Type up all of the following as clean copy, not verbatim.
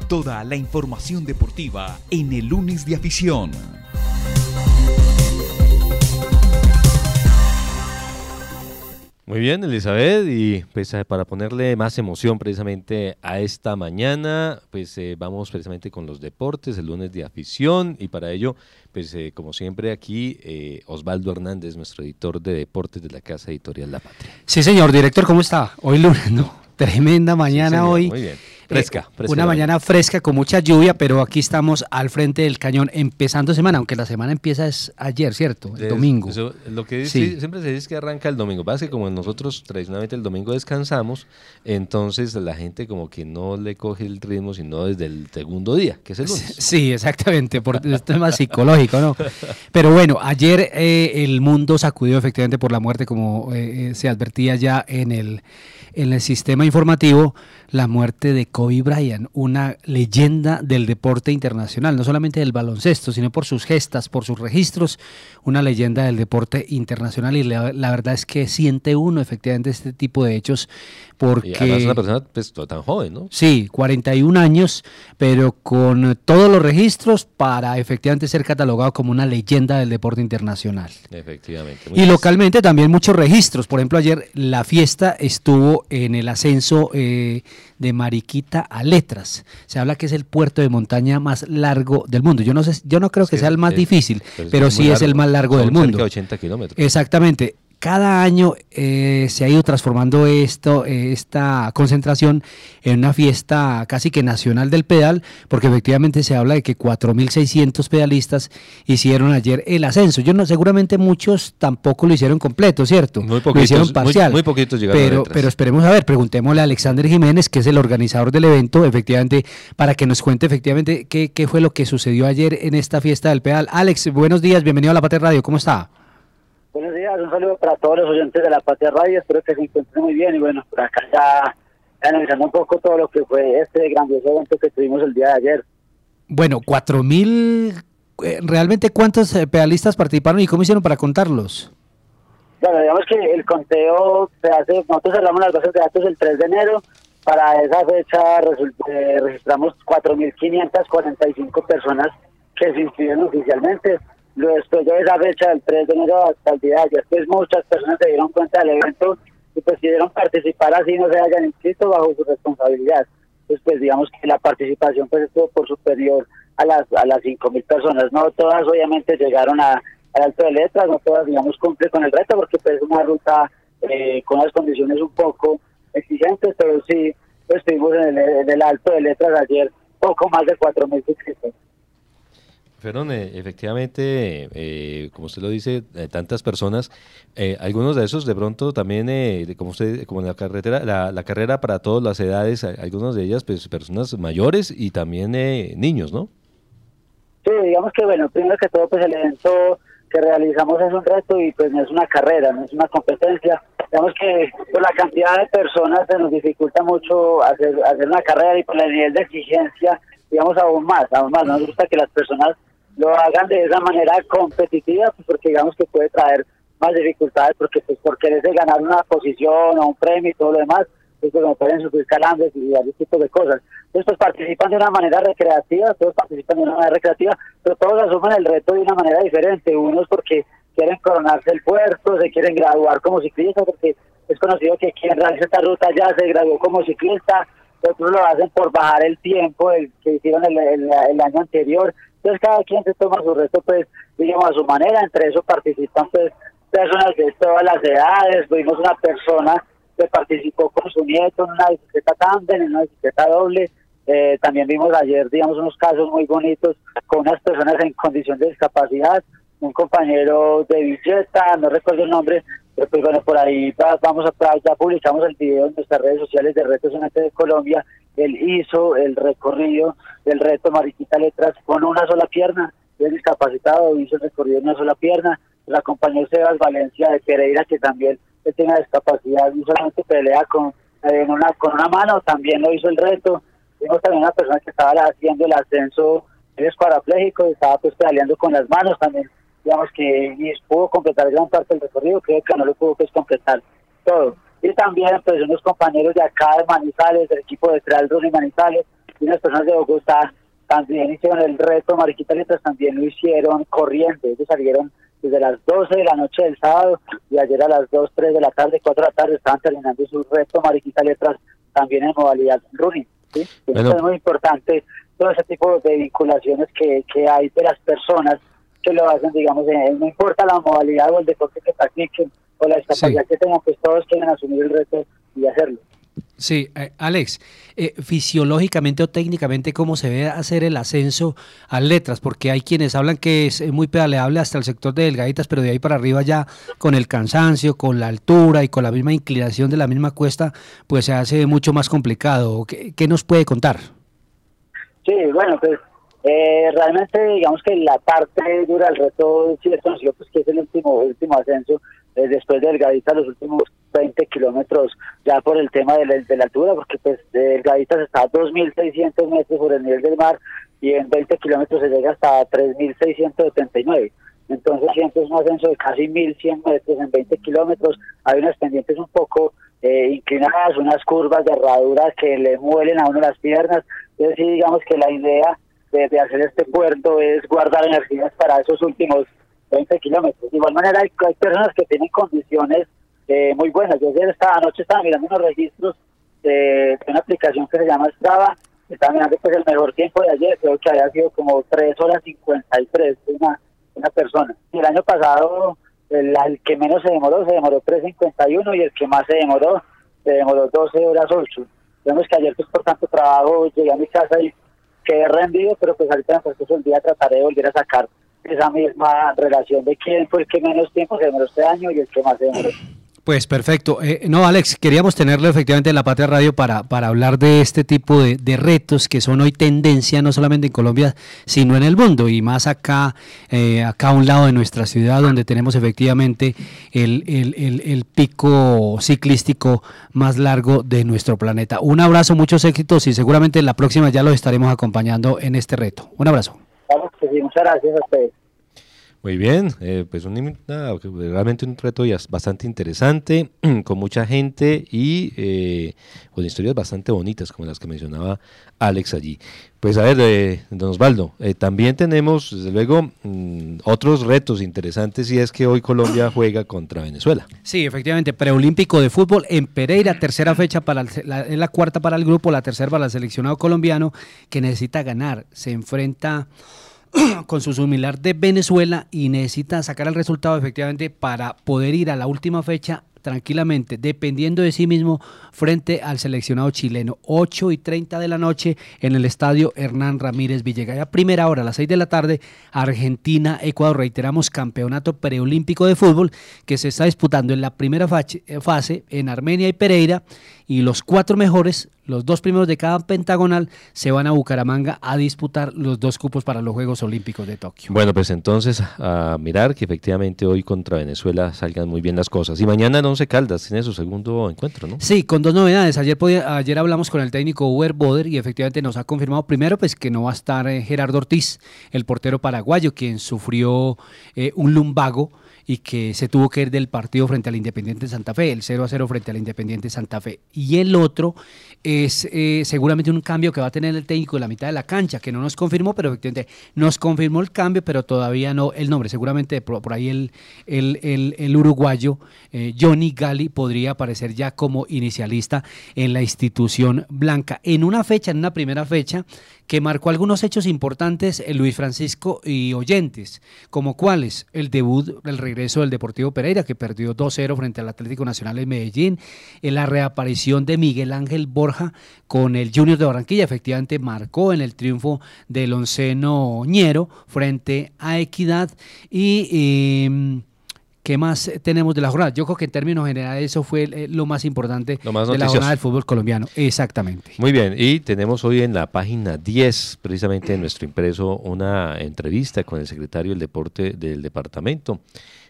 Toda la información deportiva en el lunes de afición. Muy bien, Elizabeth, y pues para ponerle más emoción precisamente a esta mañana, pues vamos precisamente con los deportes, el lunes de afición, y para ello, pues como siempre aquí, Osvaldo Hernández, nuestro editor de deportes de la Casa Editorial La Patria. Sí, señor, director, ¿cómo está? Hoy lunes, ¿no? Tremenda mañana, sí, señor, hoy. Muy bien. Fresca. Una mañana fresca con mucha lluvia, pero aquí estamos al frente del cañón empezando semana, aunque la semana empieza es ayer, ¿cierto? El domingo. Eso, lo que siempre se dice que arranca el domingo. Pasa que como nosotros tradicionalmente el domingo descansamos, entonces la gente como que no le coge el ritmo sino desde el segundo día, que es el lunes. Sí, exactamente, por el tema psicológico, ¿no? Pero bueno, ayer el mundo sacudió efectivamente por la muerte, como se advertía ya en el sistema informativo, la muerte de Kobe Bryant, una leyenda del deporte internacional, no solamente del baloncesto, sino por sus gestas, por sus registros, una leyenda del deporte internacional, y la verdad es que siente uno efectivamente este tipo de hechos, porque... Y además una persona pues tan joven, ¿no? Sí, 41 años, pero con todos los registros para efectivamente ser catalogado como una leyenda del deporte internacional. Efectivamente. Y localmente también muchos registros. Por ejemplo, ayer la fiesta estuvo en el ascenso de Mariquita a Letras. Se habla que es el puerto de montaña más largo del mundo. Yo no creo que sea el más difícil, pero sí es el más largo del mundo. Cerca de 80 kilómetros. Exactamente. Cada año se ha ido transformando esta concentración en una fiesta casi que nacional del pedal, porque efectivamente se habla de que 4.600 pedalistas hicieron ayer el ascenso. Seguramente muchos tampoco lo hicieron completo, ¿cierto? Muy poquitos, lo hicieron parcial. Muy poquitos llegaron pero esperemos a ver, preguntémosle a Alexander Jiménez, que es el organizador del evento, efectivamente, para que nos cuente efectivamente qué fue lo que sucedió ayer en esta fiesta del pedal. Alex, buenos días, bienvenido a La Patria Radio, ¿cómo está? Buenos días, un saludo para todos los oyentes de La Patria Radio, espero que se encuentren muy bien, y bueno, por acá ya analizando un poco todo lo que fue este grandioso evento que tuvimos el día de ayer. Bueno, 4.000, ¿realmente cuántos pedalistas participaron y cómo hicieron para contarlos? Bueno, digamos que el conteo se hace, nosotros cerramos las bases de datos el 3 de enero, para esa fecha registramos 4.545 personas que se inscribieron oficialmente. Después de esa fecha, del 3 de enero hasta el día de ayer, pues muchas personas se dieron cuenta del evento y pues decidieron participar así no se hayan inscrito bajo su responsabilidad. Pues digamos que la participación pues estuvo por superior a las 5.000 personas. No todas obviamente llegaron al Alto de Letras, no todas digamos cumplen con el reto porque pues es una ruta con unas condiciones un poco exigentes, pero sí pues, estuvimos en el Alto de Letras ayer poco más de 4.000 inscritos. Fueron efectivamente, como usted lo dice, tantas personas, algunos de esos de pronto también, como en la carretera, la carrera para todas las edades, algunos de ellas pues personas mayores y también niños, ¿no? Sí, digamos que bueno, primero que todo pues el evento que realizamos es un reto y pues no es una carrera, no es una competencia. Digamos que por la cantidad de personas se nos dificulta mucho hacer una carrera, y por el nivel de exigencia, digamos aún más. Nos gusta que las personas lo hagan de esa manera competitiva, pues porque digamos que puede traer más dificultades, porque pues por quererse ganar una posición o un premio y todo lo demás, pues no pueden sufrir calambres y varios tipos de cosas. Entonces pues participan de una manera recreativa, pero todos asumen el reto de una manera diferente. Unos porque quieren coronarse el puerto, se quieren graduar como ciclistas, porque es conocido que quien realiza esta ruta ya se graduó como ciclista, otros lo hacen por bajar el tiempo que hicieron el año anterior. Entonces cada quien se toma su reto pues digamos a su manera. Entre eso participan pues personas de todas las edades. Vimos una persona que participó con su nieto en una bicicleta tándem, en una bicicleta doble. También vimos ayer digamos unos casos muy bonitos con unas personas en condición de discapacidad, un compañero de Villeta, no recuerdo el nombre, pero pues bueno, por ahí ya publicamos el video en nuestras redes sociales de Retos en de Colombia. Él hizo el recorrido del reto Mariquita Letras con una sola pierna, es discapacitado, hizo el recorrido en una sola pierna. La acompañó Sebas Valencia de Pereira, que también tiene discapacidad, y solamente pelea con una mano, también lo hizo el reto. Vimos también una persona que estaba haciendo el ascenso, él es parapléjico, estaba pues pedaleando con las manos también, digamos que y pudo completar gran parte del recorrido, creo que no lo pudo pues completar todo. Y también pues unos compañeros de acá de Manizales, del equipo de Trial Run y Manizales, y unas personas de Bogotá también hicieron el reto Mariquita Letras, también lo hicieron corriendo. Ellos salieron desde las 12 de la noche del sábado y ayer a las 2, 3 de la tarde, 4 de la tarde estaban terminando su reto Mariquita Letras también en modalidad running. ¿Sí? Bueno. Es muy importante todo ese tipo de vinculaciones que hay de las personas que lo hacen, digamos, no importa la modalidad o el deporte que practiquen o la discapacidad que tengan, pues todos quieren asumir el reto y hacerlo. Sí, Alex, fisiológicamente o técnicamente, ¿cómo se debe hacer el ascenso a letras? Porque hay quienes hablan que es muy pedaleable hasta el sector de delgaditas, pero de ahí para arriba ya con el cansancio, con la altura y con la misma inclinación de la misma cuesta, pues se hace mucho más complicado. ¿Qué nos puede contar? Sí, bueno, pues realmente digamos que la parte dura del reto sí les conoció, pues que es el último ascenso, después de delgaditas los últimos 20 kilómetros ya por el tema de la altura, porque pues de delgaditas está a 2.600 metros sobre el nivel del mar y en 20 kilómetros se llega hasta 3.679. Entonces siempre es un ascenso de casi 1.100 metros en 20 kilómetros. Hay unas pendientes un poco inclinadas, unas curvas de herradura que le muelen a uno las piernas. Entonces sí, digamos que la idea de hacer este puerto es guardar energías para esos últimos 20 kilómetros. De igual manera hay personas que tienen condiciones muy buenas. Yo ayer anoche estaba mirando unos registros de una aplicación que se llama Strava, estaba mirando pues el mejor tiempo de ayer, creo que había sido como 3 horas 53 de una persona. Y el año pasado el que menos se demoró 3:51 y el que más se demoró 12 horas 8. Vemos que ayer pues por tanto trabajo llegué a mi casa y quedé rendido, pero pues ahorita en el transcurso del día trataré de volver a sacar esa misma relación de quién fue el que menos tiempo se demoró este año y el que más se demoró. Pues perfecto. No, Alex, queríamos tenerlo efectivamente en La Patria Radio para hablar de este tipo de retos que son hoy tendencia no solamente en Colombia, sino en el mundo y más acá a un lado de nuestra ciudad donde tenemos efectivamente el pico ciclístico más largo de nuestro planeta. Un abrazo, muchos éxitos y seguramente en la próxima ya los estaremos acompañando en este reto. Un abrazo. Vamos, pues sí, muchas gracias a ustedes. Muy bien, pues realmente un reto bastante interesante, con mucha gente y con historias bastante bonitas como las que mencionaba Alex allí. Pues a ver, don Osvaldo, también tenemos desde luego otros retos interesantes y es que hoy Colombia juega contra Venezuela. Sí, efectivamente, preolímpico de fútbol en Pereira, tercera fecha, es la cuarta para el grupo, la tercera para el seleccionado colombiano que necesita ganar, se enfrenta con su similar de Venezuela y necesita sacar el resultado efectivamente para poder ir a la última fecha tranquilamente, dependiendo de sí mismo frente al seleccionado chileno. 8:30 de la noche en el estadio Hernán Ramírez Villegas. A primera hora, a las 6 de la tarde, Argentina, Ecuador, reiteramos, campeonato preolímpico de fútbol que se está disputando en la primera fase en Armenia y Pereira, y los 4 mejores, los 2 primeros de cada pentagonal, se van a Bucaramanga a disputar los 2 cupos para los Juegos Olímpicos de Tokio. Bueno, pues entonces a mirar que efectivamente hoy contra Venezuela salgan muy bien las cosas. Y mañana en Once Caldas tiene su segundo encuentro, ¿no? Sí, con 2 novedades. Ayer hablamos con el técnico Uber Boder y efectivamente nos ha confirmado primero pues que no va a estar Gerardo Ortiz, el portero paraguayo, quien sufrió un lumbago y que se tuvo que ir del partido frente al Independiente Santa Fe, el 0-0 frente al Independiente Santa Fe. Y el otro es seguramente un cambio que va a tener el técnico de la mitad de la cancha, que no nos confirmó, pero efectivamente nos confirmó el cambio, pero todavía no el nombre. Seguramente por ahí el uruguayo Johnny Gali podría aparecer ya como inicialista en la institución blanca. En una primera fecha, que marcó algunos hechos importantes Luis Francisco y oyentes, como cuáles: el debut, el regreso del Deportivo Pereira, que perdió 2-0 frente al Atlético Nacional de Medellín, la reaparición de Miguel Ángel Borja con el Junior de Barranquilla, efectivamente marcó en el triunfo del onceno ñero frente a Equidad, y ¿qué más tenemos de la jornada? Yo creo que en términos generales eso fue lo más importante de la jornada del fútbol colombiano. Exactamente. Muy bien, y tenemos hoy en la página 10, precisamente en nuestro impreso, una entrevista con el secretario del Deporte del departamento,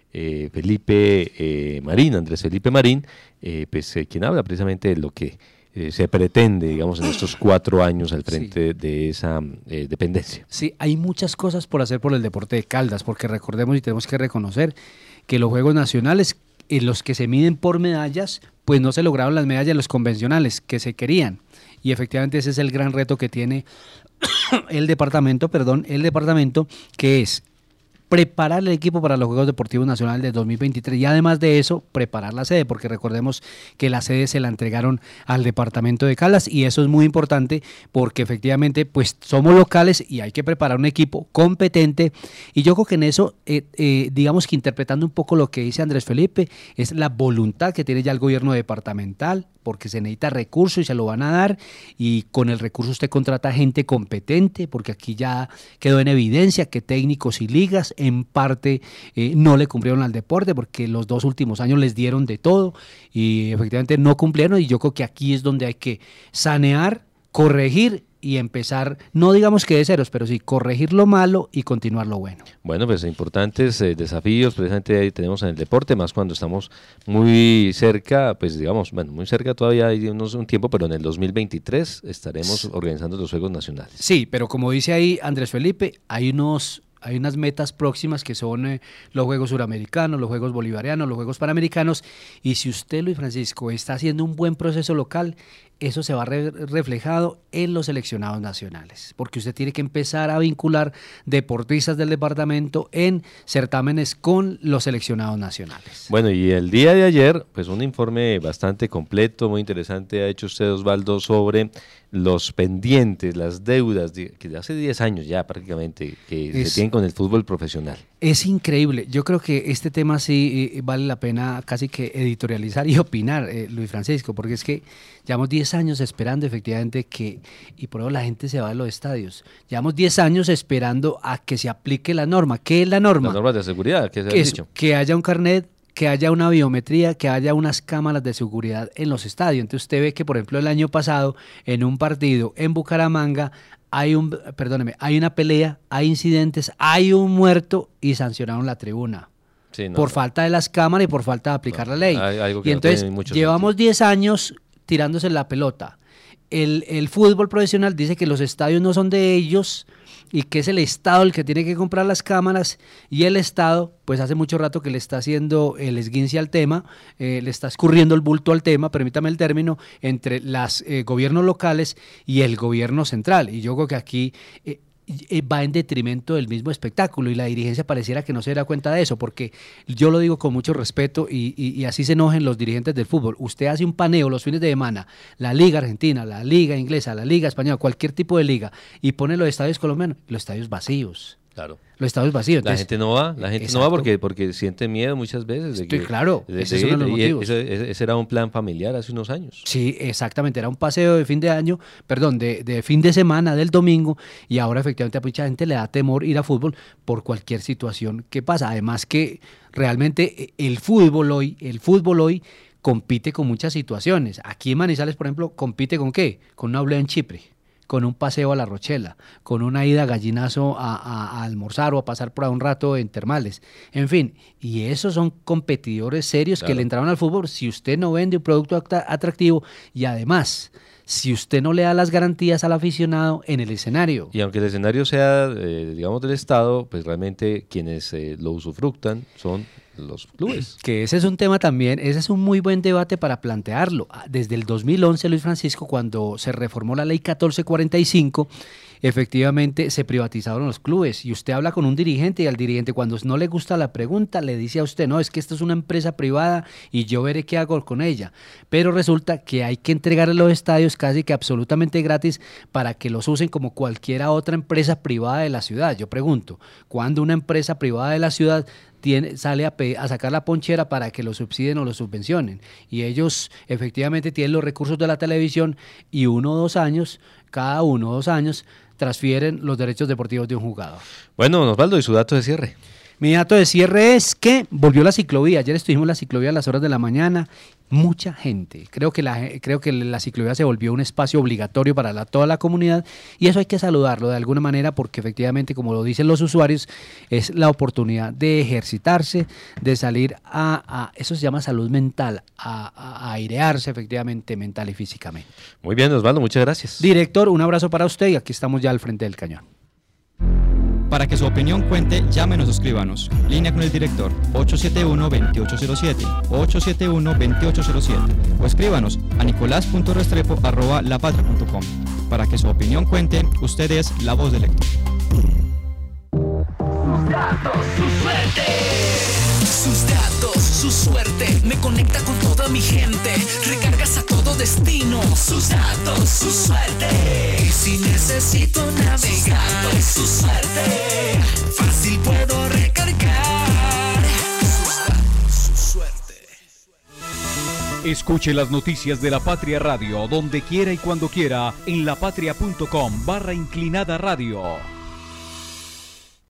Felipe Marín, Andrés Felipe Marín, quien habla precisamente de lo que se pretende, digamos, en estos 4 años al frente de esa dependencia. Sí, hay muchas cosas por hacer por el deporte de Caldas, porque recordemos y tenemos que reconocer que los Juegos Nacionales, en los que se miden por medallas, pues no se lograron las medallas los convencionales que se querían, y efectivamente ese es el gran reto que tiene el departamento, que es preparar el equipo para los Juegos Deportivos Nacionales de 2023 y además de eso, preparar la sede, porque recordemos que la sede se la entregaron al departamento de Caldas y eso es muy importante porque efectivamente pues somos locales y hay que preparar un equipo competente y yo creo que en eso, digamos que interpretando un poco lo que dice Andrés Felipe, es la voluntad que tiene ya el gobierno departamental, porque se necesita recursos y se lo van a dar y con el recurso usted contrata gente competente porque aquí ya quedó en evidencia que técnicos y ligas en parte no le cumplieron al deporte porque los 2 últimos años les dieron de todo y efectivamente no cumplieron y yo creo que aquí es donde hay que sanear, corregir y empezar, no digamos que de ceros, pero sí corregir lo malo y continuar lo bueno. Bueno, pues importantes desafíos precisamente ahí tenemos en el deporte, más cuando estamos muy cerca, pues digamos, bueno, muy cerca todavía hay un tiempo, pero en el 2023 estaremos organizando los Juegos Nacionales. Sí, pero como dice ahí Andrés Felipe, hay unas metas próximas que son los Juegos Suramericanos, los Juegos Bolivarianos, los Juegos Panamericanos, y si usted, Luis Francisco, está haciendo un buen proceso local, eso se va reflejado en los seleccionados nacionales, porque usted tiene que empezar a vincular deportistas del departamento en certámenes con los seleccionados nacionales. Bueno, y el día de ayer, pues un informe bastante completo, muy interesante ha hecho usted, Osvaldo, sobre los pendientes, las deudas, que de hace 10 años ya prácticamente, que se tienen con el fútbol profesional. Es increíble, yo creo que este tema sí vale la pena casi que editorializar y opinar, Luis Francisco, porque es que llevamos 10 años esperando efectivamente y por eso la gente se va a los estadios, llevamos 10 años esperando a que se aplique la norma. ¿Qué es la norma? Las normas de seguridad, ¿qué se ha dicho? Que haya un carnet, que haya una biometría, que haya unas cámaras de seguridad en los estadios. Entonces usted ve que, por ejemplo, el año pasado, en un partido en Bucaramanga, hay una pelea, hay incidentes, hay un muerto y sancionaron la tribuna. Sí, por falta de las cámaras y por falta de aplicar la ley. Y entonces llevamos 10 años tirándose la pelota. El fútbol profesional dice que los estadios no son de ellos y que es el Estado el que tiene que comprar las cámaras y el Estado pues hace mucho rato que le está haciendo el esguince al tema, le está escurriendo el bulto al tema, permítame el término, entre los gobiernos locales y el gobierno central, y yo creo que aquí va en detrimento del mismo espectáculo y la dirigencia pareciera que no se da cuenta de eso, porque yo lo digo con mucho respeto y así se enojen los dirigentes del fútbol. Usted hace un paneo los fines de semana, la Liga Argentina, la Liga Inglesa, la Liga Española, cualquier tipo de liga, y pone los estadios colombianos, los estadios vacíos. Claro. Los estadios vacíos. Entonces, la gente no va porque siente miedo muchas veces. Claro, ese es uno de los motivos. Ese era un plan familiar hace unos años. Sí, exactamente, era un paseo de fin de año, de fin de semana, del domingo, y ahora efectivamente a mucha gente le da temor ir a fútbol por cualquier situación que pasa. Además que realmente el fútbol hoy compite con muchas situaciones. Aquí en Manizales, por ejemplo, compite ¿con qué? Con una oblea en Chipre, con un paseo a La Rochela, con una ida a Gallinazo a almorzar o a pasar por ahí un rato en termales. En fin, y esos son competidores serios que le entraron al fútbol si usted no vende un producto atractivo y además si usted no le da las garantías al aficionado en el escenario. Y aunque el escenario sea, digamos, del Estado, pues realmente quienes lo usufructan son los clubes. Que ese es un tema también, ese es un muy buen debate para plantearlo. Desde el 2011, Luis Francisco, cuando se reformó la ley 1445, efectivamente se privatizaron los clubes y usted habla con un dirigente y al dirigente cuando no le gusta la pregunta le dice a usted, no, es que esto es una empresa privada y yo veré qué hago con ella, pero resulta que hay que entregarle los estadios casi que absolutamente gratis para que los usen como cualquiera otra empresa privada de la ciudad. Yo pregunto, ¿cuándo una empresa privada de la ciudad sale a sacar la ponchera para que lo subsidien o lo subvencionen? Y ellos efectivamente tienen los recursos de la televisión y cada 1 o 2 años transfieren los derechos deportivos de un jugador. Bueno, Osvaldo, ¿y su dato de cierre? Mi dato de cierre es que volvió la ciclovía. Ayer estuvimos en la ciclovía a las horas de la mañana. Mucha gente. Creo que la ciclovía se volvió un espacio obligatorio para toda la comunidad y eso hay que saludarlo de alguna manera porque efectivamente, como lo dicen los usuarios, es la oportunidad de ejercitarse, de salir eso se llama salud mental, a airearse efectivamente mental y físicamente. Muy bien, Osvaldo, muchas gracias. Director, un abrazo para usted y aquí estamos ya al frente del cañón. Para que su opinión cuente, llámenos o escríbanos. Línea con el director 871-2807, 871-2807 o escríbanos a nicolás.restrepo@lapatria.com. Para que su opinión cuente, usted es la voz del lector. Sus datos, su suerte. Sus datos, su suerte. Me conecta con toda mi gente. Recargas a todo destino. Sus datos, su suerte. Y si necesito navegar, su suerte. Fácil puedo recargar. Sus datos, su suerte. Escuche las noticias de La Patria Radio donde quiera y cuando quiera en lapatria.com/inclinada radio.